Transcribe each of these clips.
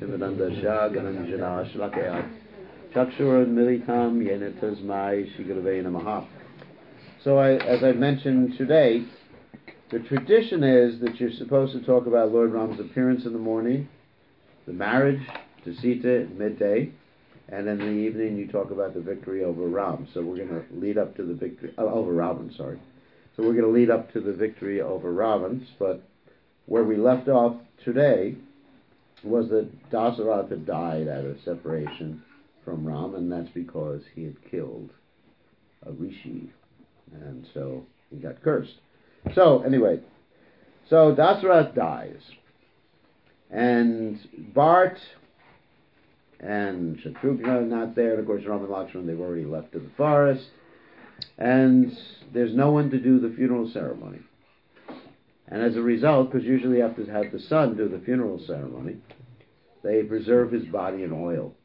Tivananda Shagananjana Shlakaya Chakshura Militam Yenitazmai Shigaravena Maha. So as I mentioned today, the tradition is that you're supposed to talk about Lord Ram's appearance in the morning, the marriage to Sita at midday, and in the evening you talk about the victory over Ram. So we're going to lead up to the victory over Ravan, sorry. So we're going to lead up to the victory over Ravan, but where we left off today was that Dasaratha died out of separation from Ram, and that's because he had killed a rishi, and so he got cursed. So anyway, so Dasaratha dies, and Bharat and Shatrughna are not there, and of course Ram and Lakshman, they've already left to the forest, and there's no one to do the funeral ceremony. And as a result, because usually you have to have the son do the funeral ceremony, they preserve his body in oil.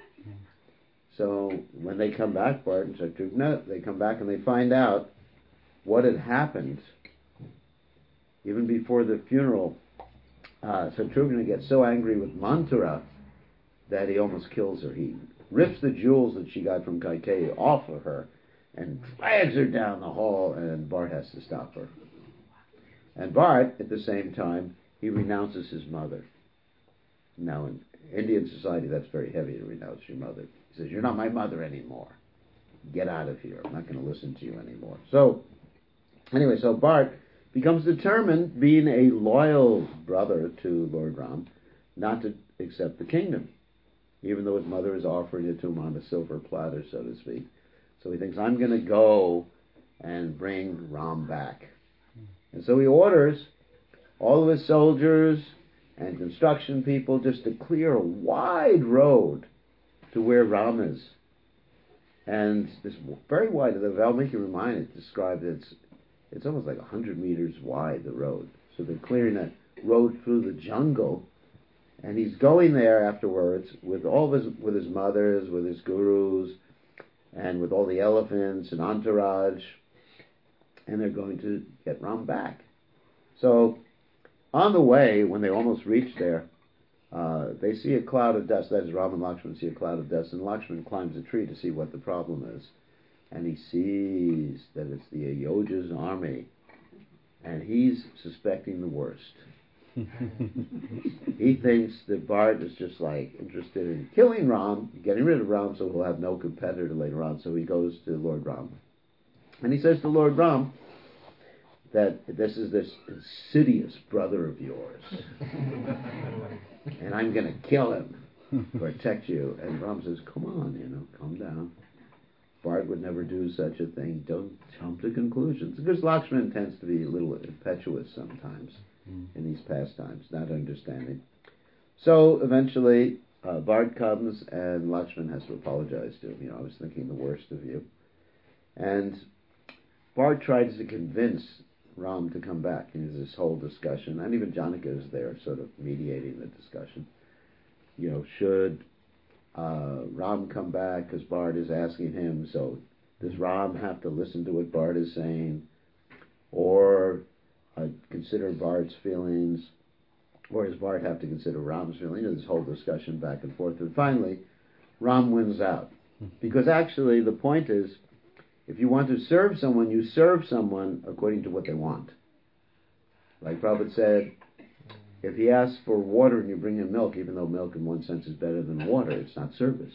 So when they come back, Bharat and Shatrughna, they come back and they find out what had happened even before the funeral. Shatrughna gets so angry with Manthara that he almost kills her. He rips the jewels that she got from Kaikeyi off of her and drags her down the hall, and Bharat has to stop her. And Bharat, at the same time, he renounces his mother. Now, in Indian society, that's very heavy to renounce your mother. He says, "You're not my mother anymore. Get out of here. I'm not going to listen to you anymore." So, anyway, so Bharat becomes determined, being a loyal brother to Lord Ram, not to accept the kingdom, even though his mother is offering it to him on a silver platter, so to speak. So he thinks, I'm going to go and bring Ram back. And so he orders all of his soldiers and construction people just to clear a wide road to where Ram is. And this very wide, the Valmiki Ramayana described it's almost like 100 meters wide, the road. So they're clearing a road through the jungle, and he's going there afterwards with with his mothers, with his gurus, and with all the elephants and entourage, and they're going to get Ram back. So on the way, when they almost reach there, they see a cloud of dust. That is, Ram and Lakshman see a cloud of dust, and Lakshman climbs a tree to see what the problem is. And he sees that it's the Ayodhya's army, and he's suspecting the worst. He thinks that Bharat is just interested in killing Ram, getting rid of Ram, so he'll have no competitor later on. So he goes to Lord Ram, and he says to Lord Ram that this is this insidious brother of yours, and I'm going to kill him to protect you. And Ram says, "Come on, calm down. Bharat would never do such a thing. Don't jump to conclusions." Because Lakshman tends to be a little impetuous sometimes in these pastimes, not understanding. So eventually, Bharat comes, and Lakshman has to apologize to him. I was thinking the worst of you. And Bharat tries to convince Ram to come back. And there's this whole discussion, and even Janaka is there, sort of mediating the discussion. Should Ram come back, because Bharat is asking him, so does Ram have to listen to what Bharat is saying, or consider Bharat's feelings, or does Bharat have to consider Ram's feelings? This whole discussion back and forth, and finally Ram wins out, because actually the point is, if you want to serve someone, you serve someone according to what they want. Like Prabhupada said, if he asks for water and you bring him milk, even though milk in one sense is better than water, it's not service.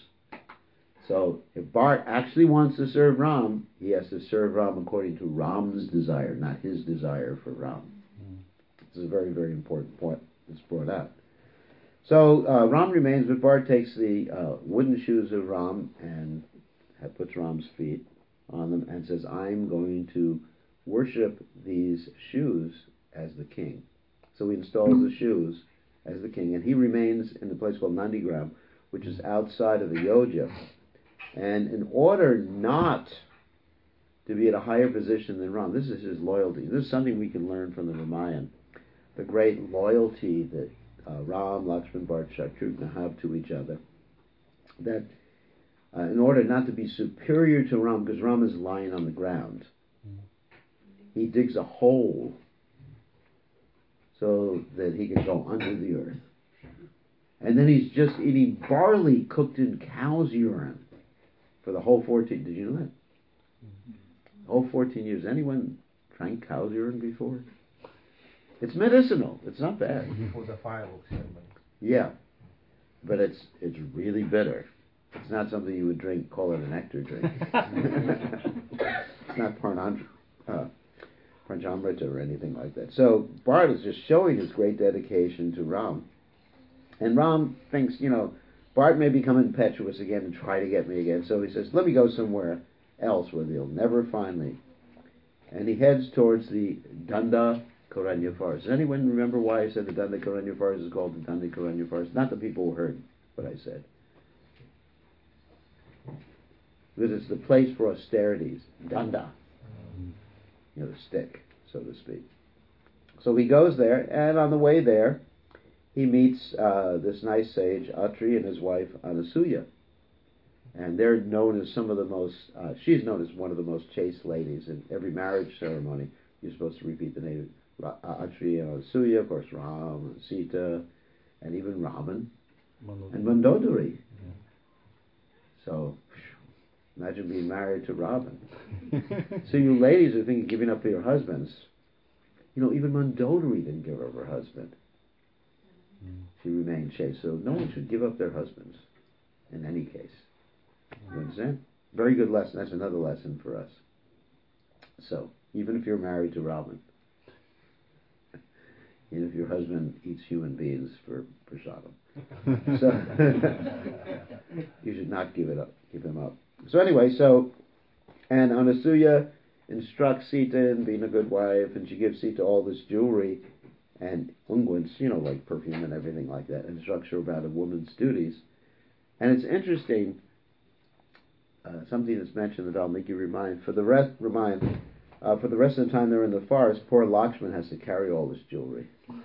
So if Bharat actually wants to serve Ram, he has to serve Ram according to Ram's desire, not his desire for Ram. This is a very, very important point that's brought out. So Ram remains, but Bharat takes the wooden shoes of Ram and puts Ram's feet on them and says, I'm going to worship these shoes as the king. So he installs the shoes as the king, and he remains in the place called Nandigram, which is outside of Ayodhya. And in order not to be at a higher position than Ram, this is his loyalty. This is something we can learn from the Ramayana. The great loyalty that Ram, Lakshman, Bharat, Shatrughna have to each other. That in order not to be superior to Ram, because Ram is lying on the ground, he digs a hole so that he can go under the earth. And then he's just eating barley cooked in cow's urine for the whole 14. Did you know that? The whole 14 years. Anyone drank cow's urine before? It's medicinal. It's not bad. For the fireworks ceremony. Yeah, but it's really bitter. It's not something you would drink. Call it a nectar drink. It's not Panchamrita or anything like that. So Bharat is just showing his great dedication to Ram. And Ram thinks, Bharat may become impetuous again and try to get me again. So he says, let me go somewhere else where they'll never find me. And he heads towards the Danda Karanya forest. Does anyone remember why I said the Danda Karanya forest is called the Danda Karanya forest? Not the people who heard what I said. Because it's the place for austerities. Danda. The stick, so to speak. So he goes there, and on the way there, he meets this nice sage, Atri, and his wife, Anasuya. And they're known as some of the most, she's known as one of the most chaste ladies. In every marriage ceremony, you're supposed to repeat the name Atri and Anasuya, of course, Ram, and Sita, and even Raman, and Mandodari. Yeah. So, imagine being married to Ravan. So you ladies are thinking of giving up for your husbands. Even Mandodari didn't give up her husband. She remained chaste. So no one should give up their husbands in any case. You understand? Very good lesson. That's another lesson for us. So, even if you're married to Ravan, even if your husband eats human beings for prasadam, so you should not give him up. So anyway, and Anasuya instructs Sita in being a good wife, and she gives Sita all this jewelry and unguents, like perfume and everything like that, and instructs her about a woman's duties. And it's interesting, something that's mentioned that I'll make you remind. For the rest of the time they're in the forest, poor Lakshman has to carry all this jewelry.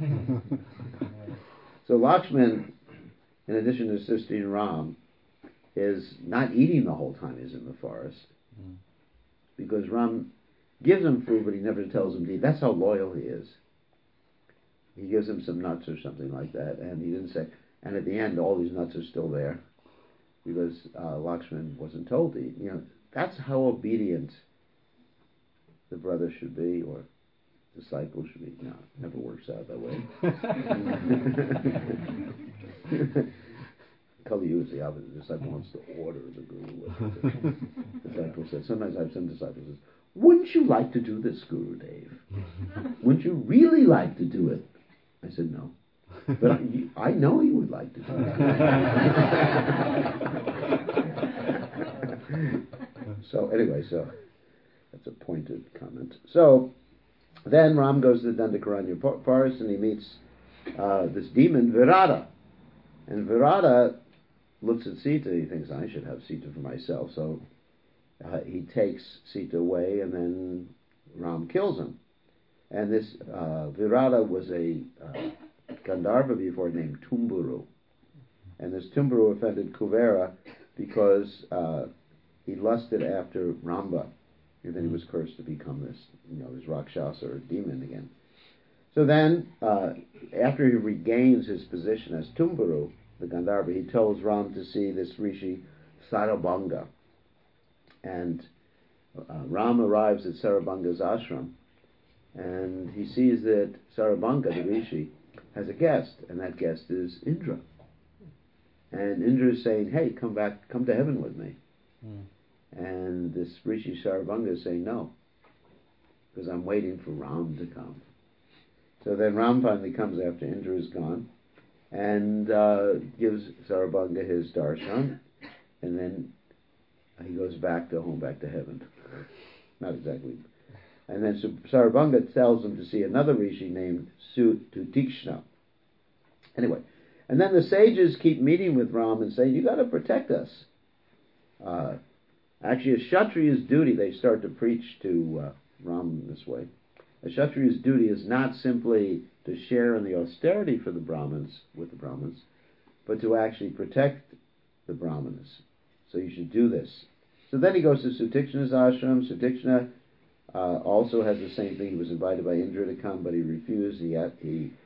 So Lakshman, in addition to assisting Ram, is not eating the whole time he's in the forest, because Ram gives him food, but he never tells him to eat. That's how loyal he is. He gives him some nuts or something like that, and he didn't say. And at the end, all these nuts are still there, because Lakshman wasn't told to eat. That's how obedient the brother should be, or disciple should be. No, it never works out that way. Kali Yuga is the opposite. The disciple wants to order the guru. The disciple says, sometimes I have some disciples who say, wouldn't you like to do this, Guru Dev? Wouldn't you really like to do it? I said, no. But I know you would like to do it. So anyway, that's a pointed comment. So then Ram goes to the Dandakaranya forest, and he meets this demon, Virata. And Virata looks at Sita. He thinks, I should have Sita for myself. So he takes Sita away, and then Ram kills him. And this Virata was a Gandharva before named Tumburu. And this Tumburu offended Kuvera because he lusted after Ramba. And then he was cursed to become this Rakshasa or demon again. So then, after he regains his position as Tumburu, the Gandharva, he tells Ram to see this Rishi Sarabanga. And Ram arrives at Sarabanga's ashram, and he sees that Sarabanga, the Rishi, has a guest, and that guest is Indra. And Indra is saying, hey, come to heaven with me. And this Rishi Sarabanga is saying, no, because I'm waiting for Ram to come. So then Ram finally comes after Indra is gone, and gives Sarabanga his darshan, and then he goes back to heaven. Not exactly. And then Sarabanga tells him to see another rishi named Sutikshna. Anyway, and then the sages keep meeting with Ram and saying, you got to protect us. Actually, a Kshatriya's duty, they start to preach to Ram this way. A Kshatriya's duty is not simply to share in the austerity for the Brahmins, with the Brahmins, but to actually protect the Brahmanas. So you should do this. So then he goes to Sutikshna's ashram. Sutikshna also has the same thing. He was invited by Indra to come, but he refused. He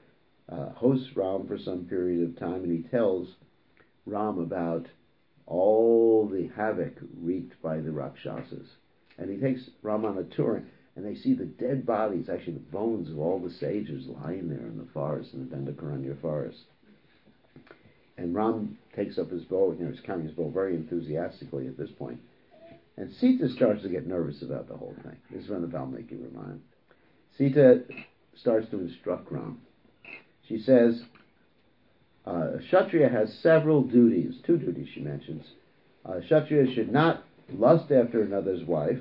hosts Ram for some period of time, and he tells Ram about all the havoc wreaked by the Rakshasas. And he takes Ram on a tour, and they see the dead bodies, actually the bones of all the sages lying there in the forest, in the Dandakaranya forest. And Ram takes up his bow, he's carrying his bow very enthusiastically at this point. And Sita starts to get nervous about the whole thing. This is when the Valmiki Ramayana. Sita starts to instruct Ram. She says, Kshatriya has several duties, 2 duties she mentions. Kshatriya should not lust after another's wife.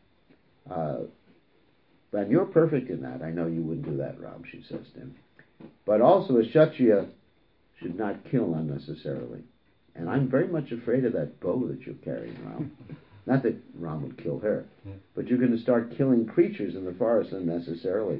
And you're perfect in that. I know you wouldn't do that, Ram, she says to him. But also a Kshatriya should not kill unnecessarily. And I'm very much afraid of that bow that you're carrying, Ram. Not that Ram would kill her, but you're going to start killing creatures in the forest unnecessarily.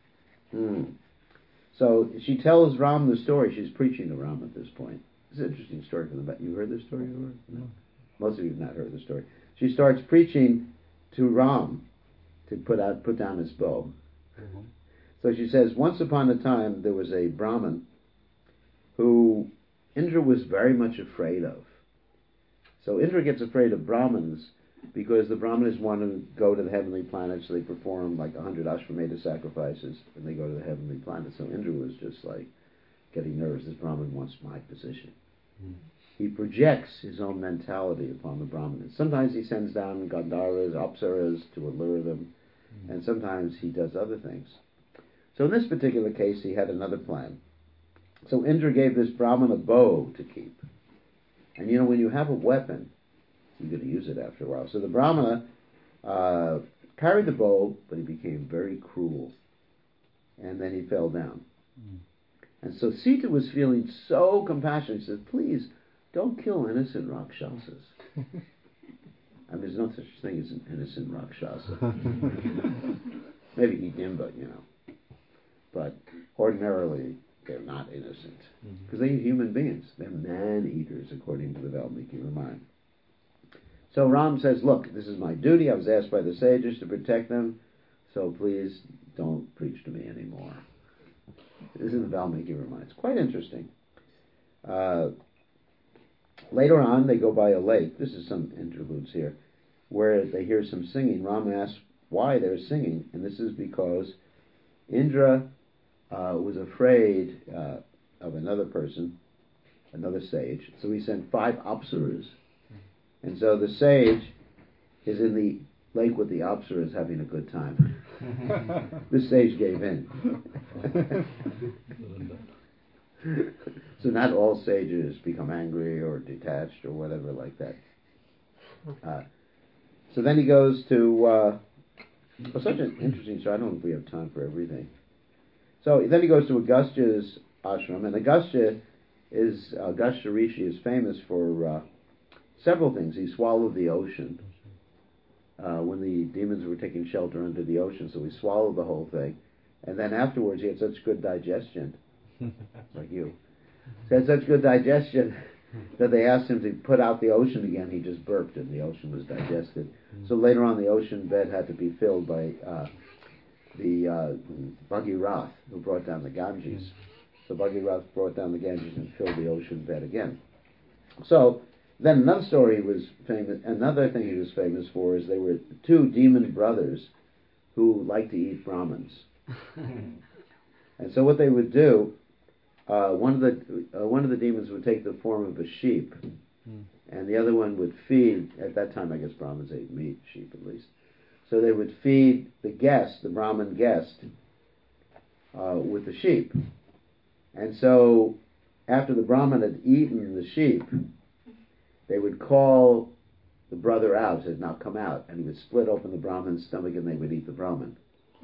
So she tells Ram the story. She's preaching to Ram at this point. It's an interesting story from the back. You heard this story? No. Most of you have not heard the story. She starts preaching to Ram to put down his bow. So she says, once upon a time there was a Brahmin who Indra was very much afraid of. So Indra gets afraid of Brahmins because the Brahmanas want to go to the heavenly planets, so they perform like 100 Ashwamedha sacrifices when they go to the heavenly planet. So Indra was just like getting nervous. This Brahmin wants my position. He projects his own mentality upon the Brahmanas. Sometimes he sends down Gandharvas, Apsaras to allure them, and sometimes he does other things. So in this particular case, he had another plan. So Indra gave this Brahmin a bow to keep. And when you have a weapon, you're going to use it after a while. So the Brahmana carried the bow, but he became very cruel. And then he fell down. And so Sita was feeling so compassionate. She said, please, don't kill innocent Rakshasas. I mean, there's no such thing as an innocent Rakshasa. Maybe Hidimba, But ordinarily, they're not innocent. Because they eat human beings. They're man-eaters, according to the Valmiki Ramayana. So Ram says, look, this is my duty. I was asked by the sages to protect them. So please don't preach to me anymore. This is the Valmiki Ramayana. It's quite interesting. Later on, they go by a lake. This is some interludes here, where they hear some singing. Ram asks why they're singing, and this is because Indra was afraid of another person, another sage. So he sent 5 Apsaras. And so the sage is in the lake with the Apsaras having a good time. This sage gave in. So not all sages become angry or detached or whatever like that. So then he goes to such an interesting story. I don't know if we have time for everything. So then he goes to Agastya's ashram, and Agastya Rishi is famous for several things. He swallowed the ocean when the demons were taking shelter under the ocean, so he swallowed the whole thing. And then afterwards he had such good digestion, like you. He had such good digestion that they asked him to put out the ocean again. He just burped and the ocean was digested. So later on the ocean bed had to be filled by the Bhagirath, who brought down the Ganges. So Bhagirath brought down the Ganges and filled the ocean bed again. So then another story he was famous. Another thing he was famous for is they were 2 demon brothers who liked to eat Brahmins. And so what they would do, one of the demons would take the form of a sheep, and the other one would feed. At that time, I guess Brahmins ate meat, sheep at least. So they would feed the guest, the Brahmin guest, with the sheep. And so after the Brahmin had eaten the sheep, they would call the brother out, said, now come out. And he would split open the Brahmin's stomach and they would eat the Brahmin.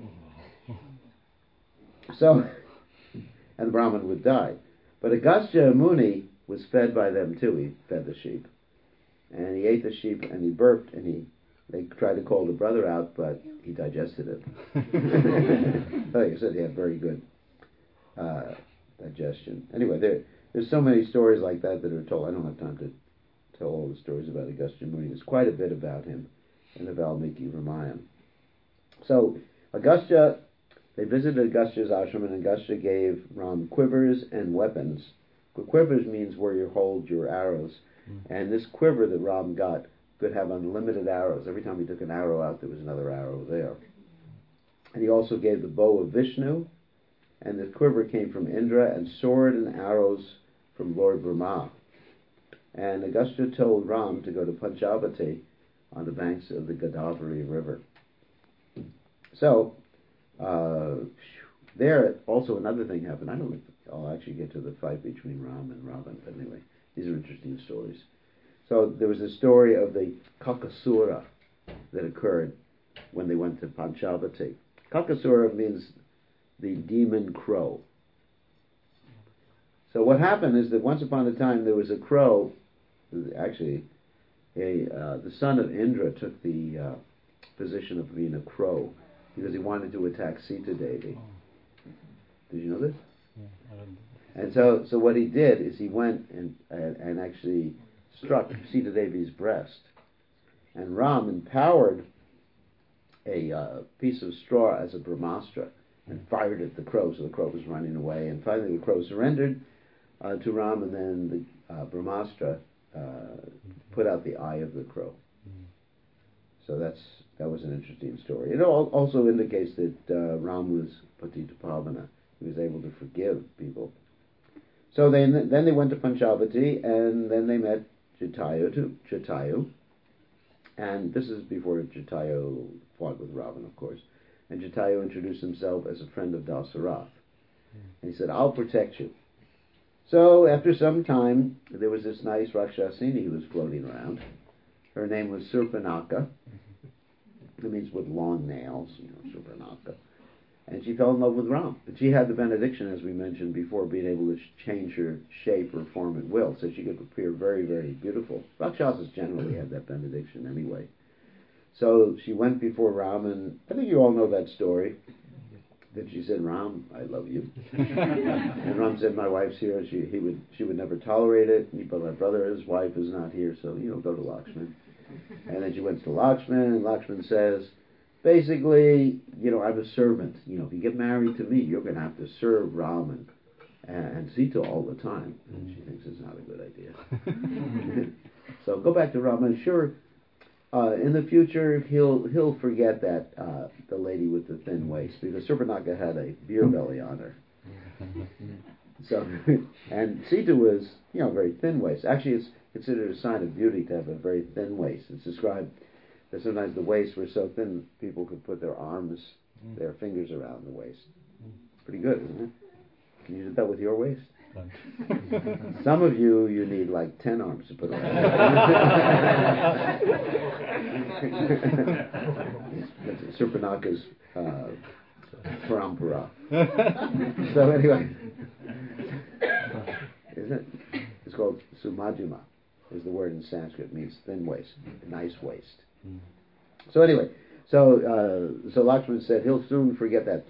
So, and the Brahmin would die. But Agastya Muni was fed by them too. He fed the sheep. And he ate the sheep and he burped and they tried to call the brother out, but he digested it. Like I said, he had very good digestion. Anyway, there's so many stories like that are told. I don't have time to tell all the stories about Agastya Muni. There's quite a bit about him in the Valmiki Ramayana. So Agastya they visited Agastya's ashram, and Agastya gave Ram quivers and weapons. Quivers means where you hold your arrows. And this quiver that Ram got could have unlimited arrows. Every time he took an arrow out, there was another arrow there. And he also gave the bow of Vishnu, and the quiver came from Indra, and sword and arrows from Lord Brahma. And Agastya told Ram to go to Panchavati on the banks of the Godavari River. So, there also another thing happened. I don't think I'll actually get to the fight between Ram and Ravan, but anyway, these are interesting stories. So there was a story of the Kakasura that occurred when they went to Panchavati. Kakasura means the demon crow. So what happened is that once upon a time there was a crow. Actually, the son of Indra took the position of being a crow because he wanted to attack Sita Devi. Did you know this? Yeah, I don't know. And so what he did is he went and actually struck Sita Devi's breast. And Ram empowered a piece of straw as a brahmastra and fired at the crow, so the crow was running away. And finally the crow surrendered to Ram, and then the brahmastra put out the eye of the crow. So that was an interesting story. It also indicates that Ram was Patita Pavana. He was able to forgive people. So then they went to Panchavati, and then they met Jatayu. And this is before Jatayu fought with Ravan, of course. And Jatayu introduced himself as a friend of Dasarath. And he said, "I'll protect you." So after some time, there was this nice Rakshasini who was floating around. Her name was Surpanaka. It means with long nails, Surpanaka. And she fell in love with Ram. But she had the benediction, as we mentioned before, being able to change her shape or form at will, so she could appear very, very beautiful. Rakshasas generally had that benediction anyway. So she went before Ram, and I think you all know that story. That she said, "Ram, I love you." And Ram said, "My wife's here. She would never tolerate it. But my brother, his wife, is not here, so go to Lakshman." And then she went to Lakshman, and Lakshman says, basically, I'm a servant. If you get married to me, you're going to have to serve Ram and Sita all the time. And she thinks it's not a good idea. So go back to Ram, and sure, in the future he'll forget that the lady with the thin waist, because Surpanaka had a beer belly on her. So, and Sita was, very thin waist. Actually, it's considered a sign of beauty to have a very thin waist. It's described that sometimes the waists were so thin people could put their arms, their fingers around the waist. Pretty good, isn't it? Can you do that with your waist? Some of you need like 10 arms to put around. That's Surpanaka's parampara. So anyway, it's called Sumajima, is the word in Sanskrit. It means thin waist, nice waist. So anyway, so Lakshman said he'll soon forget that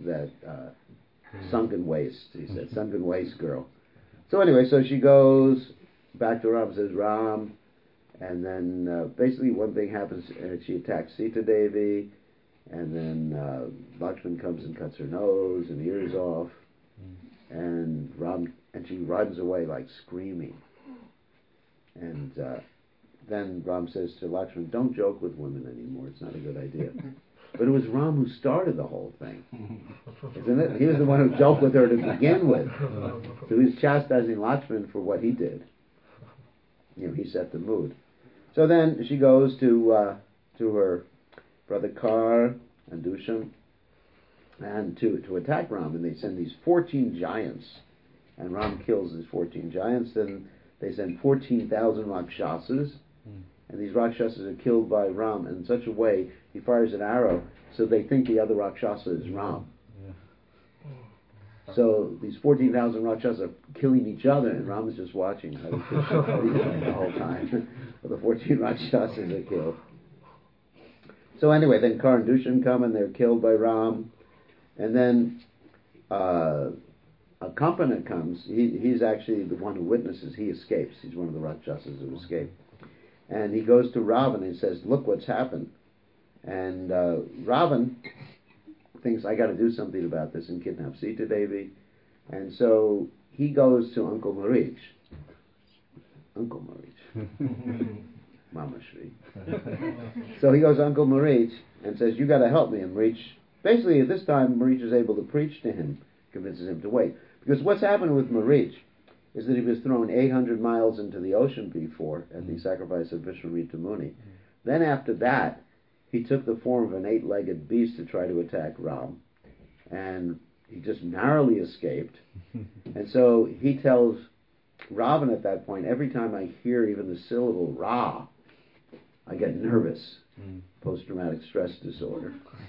sunken waist. He said, "Sunken waist girl." So anyway, so she goes back to Ram, says, "Ram," and then basically one thing happens, she attacks Sita Devi, and then Lakshman comes and cuts her nose and ears off, and she runs away like screaming. And then Ram says to Lakshman, "Don't joke with women anymore. It's not a good idea." But it was Ram who started the whole thing, isn't it? He was the one who joked with her to begin with. So he's chastising Lakshman for what he did. He set the mood. So then she goes to her brother Kar and Dusham and to attack Ram, and they send these 14 giants, and Ram kills these 14 giants. Then they send 14,000 Rakshasas, and these Rakshasas are killed by Ram in such a way, he fires an arrow, so they think the other Rakshasa is Ram. So these 14,000 Rakshasas are killing each other, and Ram is just watching the whole time. The 14 Rakshasas are killed. So anyway, then Kar and Dusham come, and they're killed by Ram. And then a Kampana comes. He's actually the one who witnesses. He escapes. He's one of the Rakshasas who escape. And he goes to Ravan and says, "Look what's happened." And Ravan thinks, I got to do something about this and kidnap Sita Devi. And so he goes to Uncle Marich. Uncle Marich. Mama Shri. So he goes to Uncle Marich and says, you got to help me. And Marich, basically at this time, Marich is able to preach to him, convinces him to wait. Because what's happened with Marich is that he was thrown 800 miles into the ocean before at the sacrifice of Vishwamitra Muni. Then after that, he took the form of an 8-legged beast to try to attack Ram. And he just narrowly escaped. And so he tells Ravan at that point, every time I hear even the syllable Ra, I get nervous. Post-traumatic stress disorder.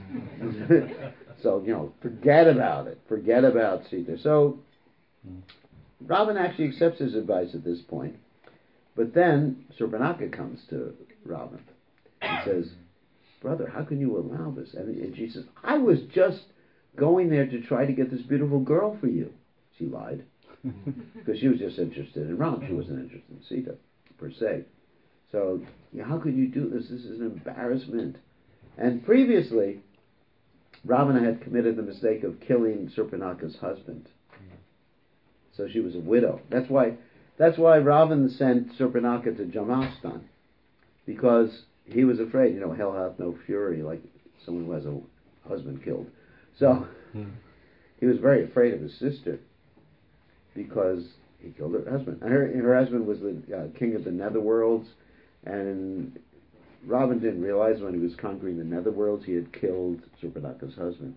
So, forget about it. Forget about Sita. So, Ravan actually accepts his advice at this point. But then, Surpanaka comes to Ravan and says, brother, how can you allow this? And she says, I was just going there to try to get this beautiful girl for you. She lied. Because she was just interested in Ram. She wasn't interested in Sita, per se. So, how could you do this? This is an embarrassment. And previously, Ravana had committed the mistake of killing Surpanaka's husband. So she was a widow. That's why Ravan sent Surpanaka to Jamastan, because he was afraid. Hell hath no fury like someone who has a husband killed. So he was very afraid of his sister because he killed her husband. And her husband was the king of the netherworlds, and Ravan didn't realize when he was conquering the netherworlds he had killed Surpanaka's husband.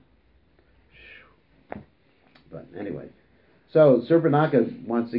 But anyway, so Surpanaka wants,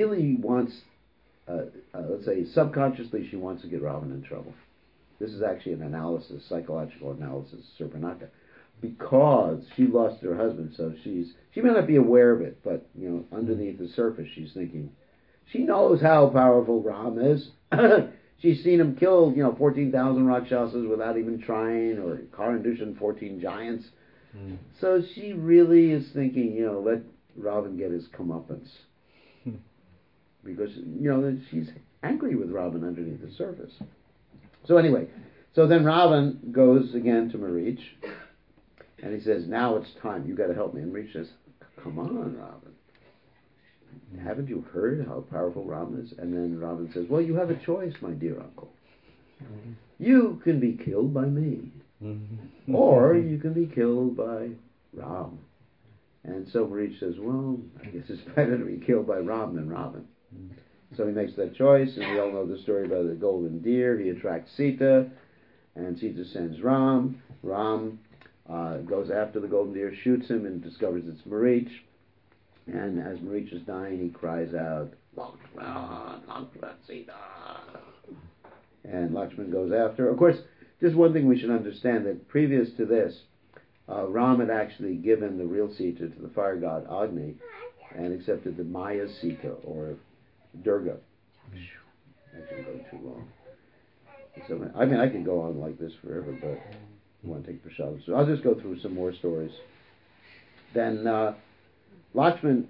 let's say subconsciously she wants to get Ravan in trouble. This is actually an analysis, psychological analysis of Surpanaka, because she lost her husband. So she may not be aware of it, but underneath the surface she's thinking, she knows how powerful Ram is. She's seen him kill 14,000 Rakshasas without even trying, or Karandushan 14 giants. So she really is thinking, let Ravan get his comeuppance. Because, she's angry with Ravan underneath the surface. So anyway, then Ravan goes again to Marich, and he says, now it's time, you got to help me. And Marich says, come on, Ravan. Haven't you heard how powerful Ram is? And then Ravan says, well, you have a choice, my dear uncle. You can be killed by me, or you can be killed by Ram. And so Marich says, well, I guess it's better to be killed by Ram than Ravan. So he makes that choice, and we all know the story about the golden deer. He attracts Sita, and Sita sends Ram. Ram goes after the golden deer, shoots him, and discovers it's Marich. And as Marich is dying, he cries out, Lakshman, Lakshman, Sita. And Lakshman goes after. Of course, just one thing we should understand, that previous to this, Ram had actually given the real Sita to the fire god Agni and accepted the Maya Sita, or Durga. That shouldn't go too long. So, I could go on like this forever, but I want to take prashad. So I'll just go through some more stories. Then Lakshman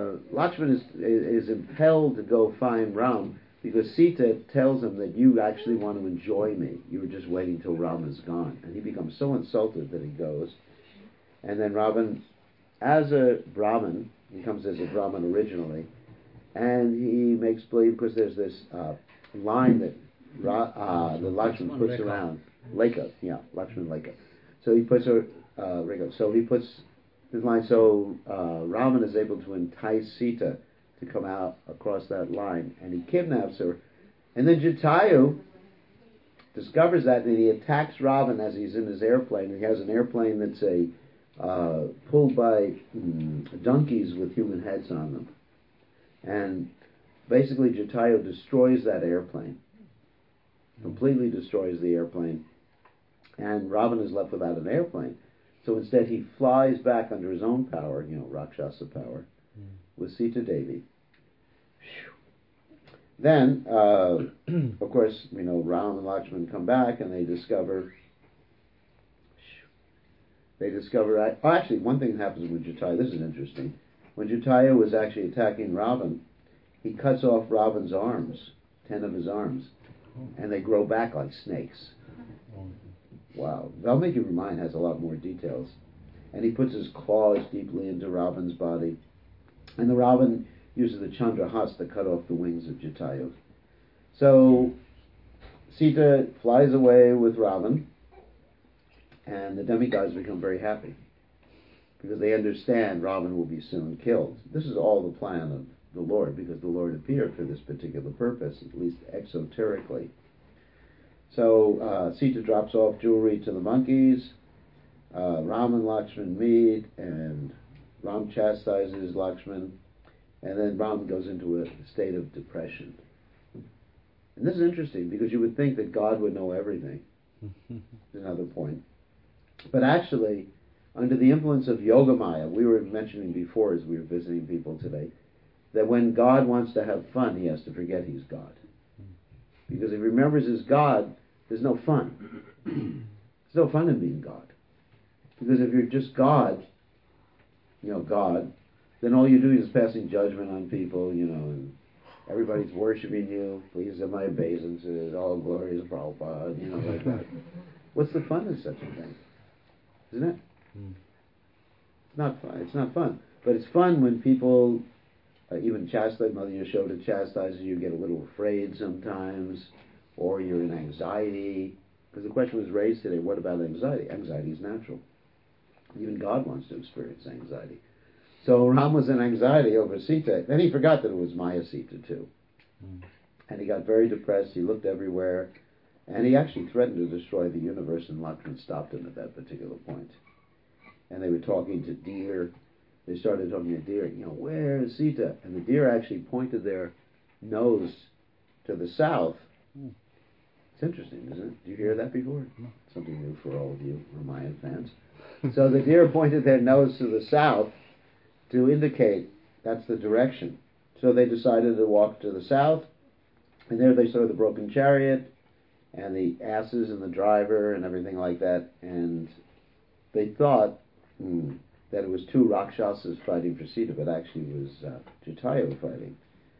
is impelled to go find Ram, because Sita tells him that you actually want to enjoy me. You were just waiting till Ram is gone. And he becomes so insulted that he goes. And then Ravan, as a Brahmin, he comes as a Brahmin originally, and he makes believe, because there's this line that Lakshman puts around Lekha, Lakshman Lekha. So he puts this line, so Ravan is able to entice Sita to come out across that line, and he kidnaps her. And then Jatayu discovers that, and he attacks Ravan as he's in his airplane. He has an airplane that's pulled by donkeys with human heads on them. And basically Jatayu destroys that airplane, completely destroys the airplane, and Ravan is left without an airplane. So instead he flies back under his own power, Rakshasa power, with Sita Devi. Then, of course, Ram and Lakshman come back, and they discover actually, one thing happens with Jatayu. This is interesting. When Jatayu was actually attacking Ravan, he cuts off Ravan's arms, 10 of his arms, and they grow back like snakes. Wow. Valmiki Ramayana has a lot more details. and he puts his claws deeply into Ravan's body. And the Ravan uses the Chandrahas to cut off the wings of Jatayu. So Sita flies away with Ravan, and the demigods become very happy because they understand Ravan will be soon killed. This is all the plan of the Lord, because the Lord appeared for this particular purpose, at least exoterically. So Sita drops off jewelry to the monkeys. Ram and Lakshman meet, and Ram chastises Lakshman, and then Ram goes into a state of depression. And this is interesting, because you would think that God would know everything. Another point. But actually, under the influence of Yogamaya, we were mentioning before as we were visiting people today, that when God wants to have fun, he has to forget he's God. Because if he remembers he's God, there's no fun. There's no fun in being God. Because if you're just God, God, then all you do is passing judgment on people, and everybody's worshiping you. Please have my obeisances. All glory is Prabhupada, like that. What's the fun in such a thing? Isn't it? It's not fun. It's not fun. But it's fun when people even chastise, Mother Yashoda chastises you, get a little afraid sometimes, or you're in anxiety. Because the question was raised today, what about anxiety? Anxiety is natural. Even God wants to experience anxiety. So Ram was in anxiety over Sita. Then he forgot that it was Maya Sita too. And he got very depressed. He looked everywhere. And he actually threatened to destroy the universe, and Lakshman stopped him at that particular point. And they were talking to deer. They started talking to deer, where is Sita? And the deer actually pointed their nose to the south. It's interesting, isn't it? Did you hear that before? Something new for all of you Ramayan fans. So the deer pointed their nose to the south to indicate that's the direction. So they decided to walk to the south, and there they saw the broken chariot, and the asses and the driver and everything like that, and they thought that it was two Rakshasas fighting for Sita, but actually it was Jatayu fighting.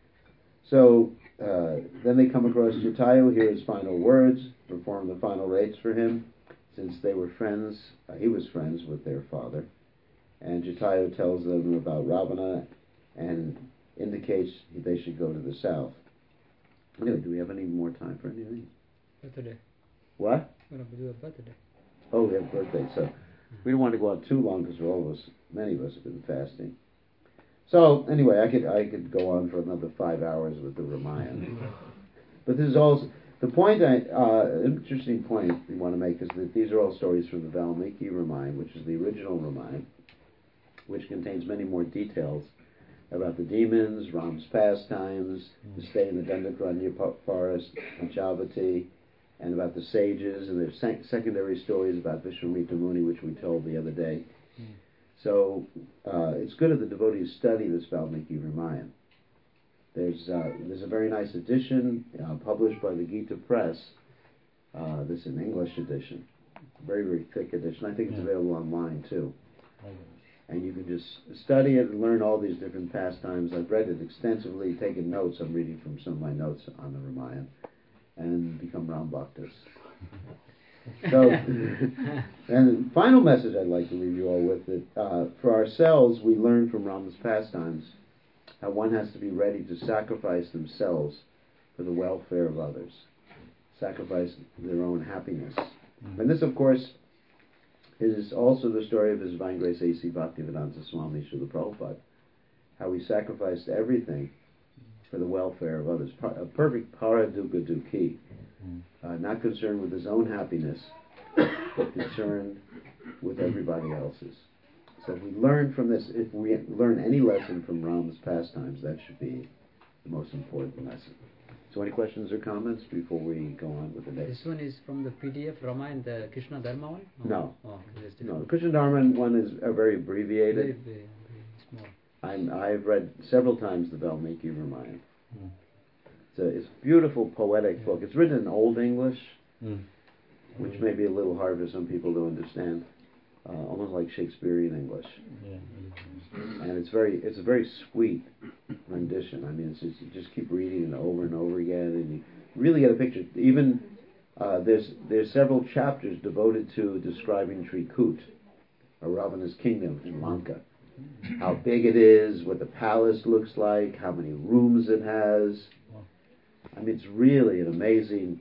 So then they come across Jatayu, hear his final words, perform the final rites for him, since they were friends. He was friends with their father. And Jatayu tells them about Ravana and indicates they should go to the south. Anyway, do we have any more time for anything? Birthday. What? We're going to do a birthday. Oh, we have birthday, so we don't want to go out too long because many of us have been fasting. So anyway, I could go on for another 5 hours with the Ramayana. But this is also the point. Interesting point we want to make is that these are all stories from the Valmiki Ramayana, which is the original Ramayana, which contains many more details about the demons, Ram's pastimes, the stay in the Dandakaranya forest, Panchavati, and about the sages, and there's secondary stories about Vishwamitra Muni, which we told the other day. So it's good if the devotees study this Valmiki Ramayana. There's a very nice edition published by the Gita Press. This is an English edition, very, very thick edition. I think it's available online too. And you can just study it and learn all these different pastimes. I've read it extensively, taken notes. I'm reading from some of my notes on the Ramayana, and become Ram Bhaktas. So, and the final message I'd like to leave you all with, that for ourselves, we learn from Rama's pastimes how one has to be ready to sacrifice themselves for the welfare of others, sacrifice their own happiness. And this, of course, is also the story of His Divine Grace A.C. Bhaktivedanta Swami Srila Prabhupada, how he sacrificed everything for the welfare of others. A perfect paradukha dukhi, not concerned with his own happiness, but concerned with everybody else's. So if we learn from this, if we learn any lesson from Ram's pastimes, that should be the most important lesson. So any questions or comments before we go on with the next? This one is from the PDF Ramayana, the Krishna Dharma one? No. Oh, No, the Krishna Dharma one is very abbreviated. Very small. I've read several times the Valmiki Ramayana. It's a beautiful, poetic book. It's written in Old English, which may be a little hard for some people to understand, almost like Shakespearean English. And it's a very sweet rendition. I mean, you just keep reading it over and over again, and you really get a picture. Even there's several chapters devoted to describing Trikut, or Ravana's kingdom in Lanka. How big it is, what the palace looks like, how many rooms it has. I mean, it's really an amazing,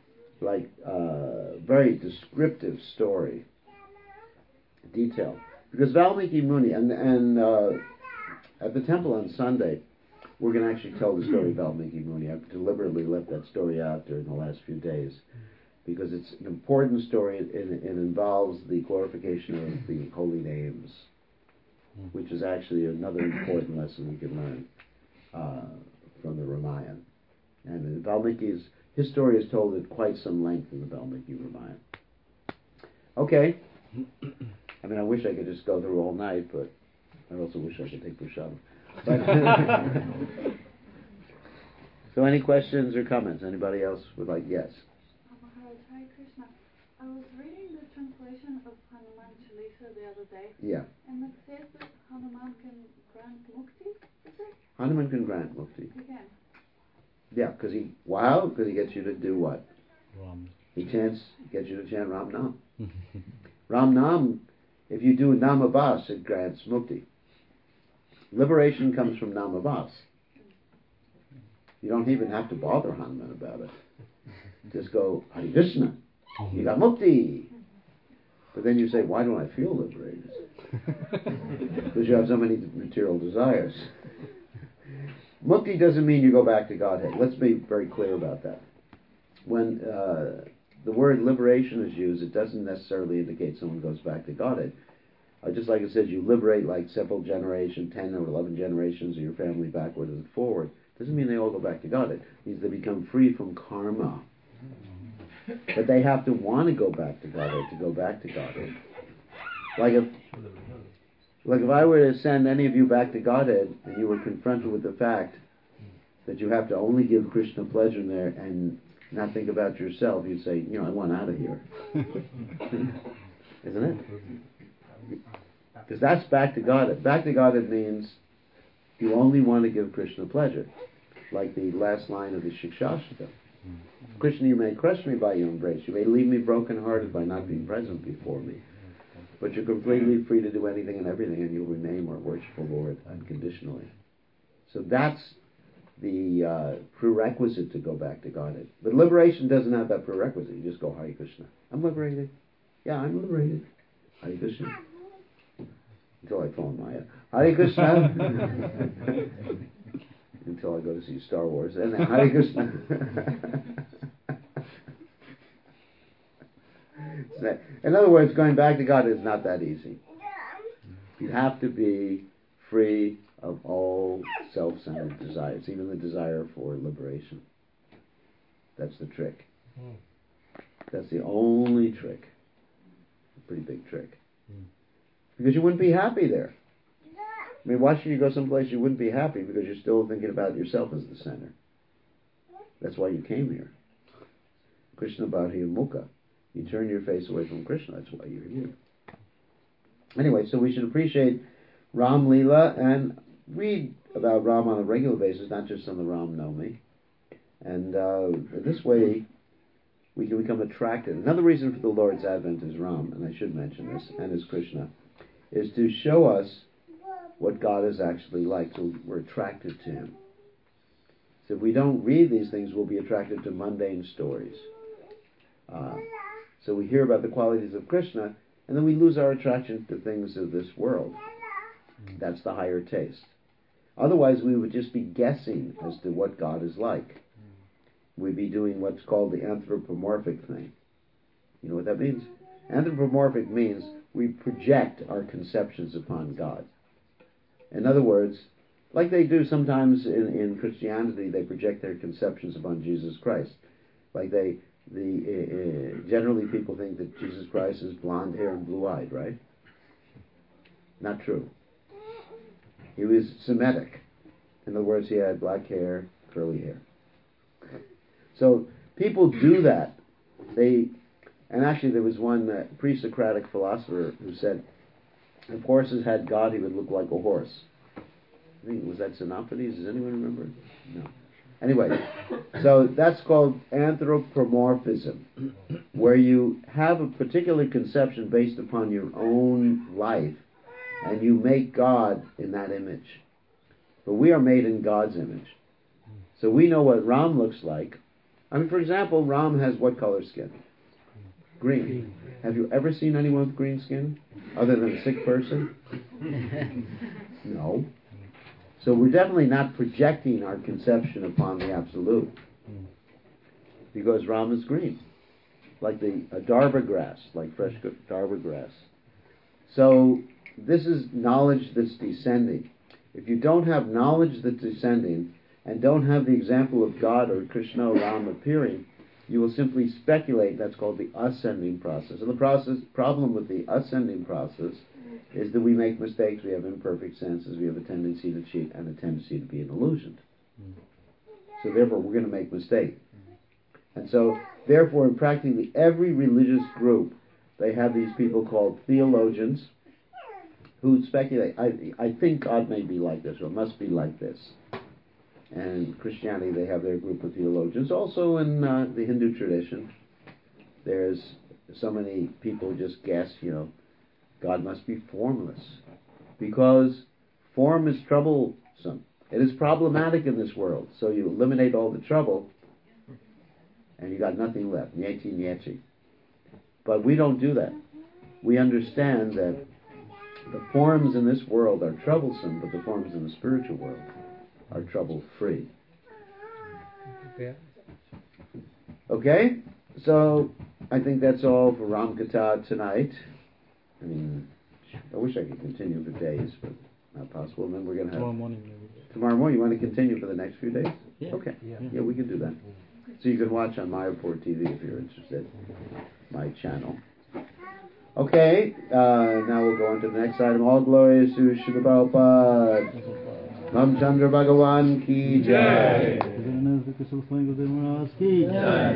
very descriptive story, detail. Because Valmiki Muni, and at the temple on Sunday, we're going to actually tell the story of Valmiki Muni. I've deliberately left that story out during the last few days, because it's an important story. It involves the glorification of the holy names, which is actually another important lesson we can learn from the Ramayana. And his story is told at quite some length in the Valmiki Ramayana. Okay. I mean, I wish I could just go through all night, but I also wish I could take Prashad. So any questions or comments? Anybody else would like? Yes. Maharaj, Hare Krishna. I was reading the translation of Hanuman Chalisa the other day. Yeah. And it says that Hanuman can grant mukti, is it? Hanuman can grant mukti. He can. Yeah, because he gets you to do what? Ram. He gets you to chant Ram Nam. Ram Nam, if you do Namabas, it grants mukti. Liberation comes from Namabas. You don't even have to bother Hanuman about it. Just go, Hare Krishna, you got mukti. But then you say, why don't I feel liberated? Because you have so many material desires. Mukti doesn't mean you go back to Godhead. Let's be very clear about that. When the word liberation is used, it doesn't necessarily indicate someone goes back to Godhead. Just like it says, you liberate like several generations, 10 or 11 generations of your family backward and forward. Doesn't mean they all go back to Godhead. It means they become free from karma. But they have to want to go back to Godhead to go back to Godhead. Like if I were to send any of you back to Godhead and you were confronted with the fact that you have to only give Krishna pleasure in there and not think about yourself, you'd say, I want out of here. Isn't it? Because that's back to Godhead. Back to Godhead means you only want to give Krishna pleasure. Like the last line of the Shikshashtakam. Krishna, you may crush me by your embrace. You may leave me broken-hearted by not being present before me. But you're completely free to do anything and everything, and you'll remain our worshipful Lord unconditionally. So that's the prerequisite to go back to Godhead. But liberation doesn't have that prerequisite. You just go, Hare Krishna. I'm liberated. Yeah, I'm liberated. Hare Krishna. Until I fall in Maya. Hare Krishna. Until I go to see Star Wars. And then Hare Krishna. In other words, going back to God is not that easy. You have to be free of all self-centered desires, even the desire for liberation. That's the trick. That's the only trick. A pretty big trick. Because you wouldn't be happy there. I mean, why should you go someplace you wouldn't be happy? Because you're still thinking about yourself as the center. That's why you came here. Krishna Bhadhi Mukha. You turn your face away from Krishna. That's why you're here. Anyway, so we should appreciate Ram Leela and read about Ram on a regular basis, not just on the Ram Navami. And this way, we can become attracted. Another reason for the Lord's Advent is Ram, and I should mention this, and is Krishna, is to show us what God is actually like, so we're attracted to Him. So if we don't read these things, we'll be attracted to mundane stories. So we hear about the qualities of Krishna, and then we lose our attraction to things of this world. That's the higher taste. Otherwise, we would just be guessing as to what God is like. We'd be doing what's called the anthropomorphic thing. You know what that means? Anthropomorphic means we project our conceptions upon God. In other words, like they do sometimes in Christianity, they project their conceptions upon Jesus Christ. Like generally people think that Jesus Christ is blonde hair and blue-eyed, right? Not true. He was Semitic. In other words, he had black hair, curly hair. So people do that. And actually there was one pre-Socratic philosopher who said, if horses had God, he would look like a horse. I think, was that Xenophanes? Does anyone remember? No. Anyway, so that's called anthropomorphism. where you have a particular conception based upon your own life, and you make God in that image. But we are made in God's image. So we know what Ram looks like. I mean, for example, Ram has what color skin? Green. Have you ever seen anyone with green skin? Other than a sick person? No. So we're definitely not projecting our conception upon the Absolute. Because Ram is green. Like the darba grass, like fresh darba grass. So this is knowledge that's descending. If you don't have knowledge that's descending, and don't have the example of God or Krishna or Ram appearing, you will simply speculate. That's called the ascending process. And the problem with the ascending process is that we make mistakes, we have imperfect senses, we have a tendency to cheat, and a tendency to be an illusion. So therefore, we're going to make mistakes. And so, therefore, in practically every religious group, they have these people called theologians who speculate. I think God may be like this, or must be like this. And Christianity, they have their group of theologians. Also in the Hindu tradition, there's so many people just guess, God must be formless. Because form is troublesome. It is problematic in this world. So you eliminate all the trouble, and you got nothing left. Nyeti, nyeti. But we don't do that. We understand that the forms in this world are troublesome, but the forms in the spiritual world are trouble-free. Okay? So, I think that's all for Ram Katha tonight. I mean, I wish I could continue for days, but not possible. And then we're going to have... Tomorrow morning, maybe. Tomorrow morning? You want to continue for the next few days? Yeah. Okay. Yeah, we can do that. So you can watch on Mayapur TV if you're interested. My channel. Okay, now we'll go on to the next item. All glories to Srila Prabhupada. Ram Chandra Bhagavan ki jai.